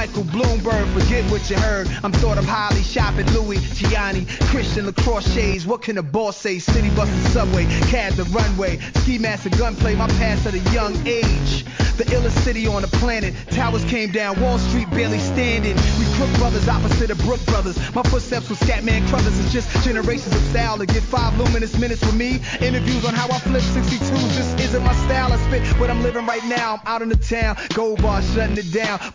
Michael Bloomberg, forget what you heard. I'm thought of highly, shopping Louis, Gianni, Christian LaCroix shades. What can a boss say? City bus and subway, cab the runway, ski mask and gunplay, my past at a young age. The illest city on the planet. Towers came down, Wall Street barely standing. We Crook brothers opposite of Brook brothers. My footsteps with Scatman Crothers. It's just generations of style to get 5 luminous minutes with me. Interviews on how I flip 62s. This isn't my style. I spit what I'm living right now. I'm out in the town. Gold bar shutting it down.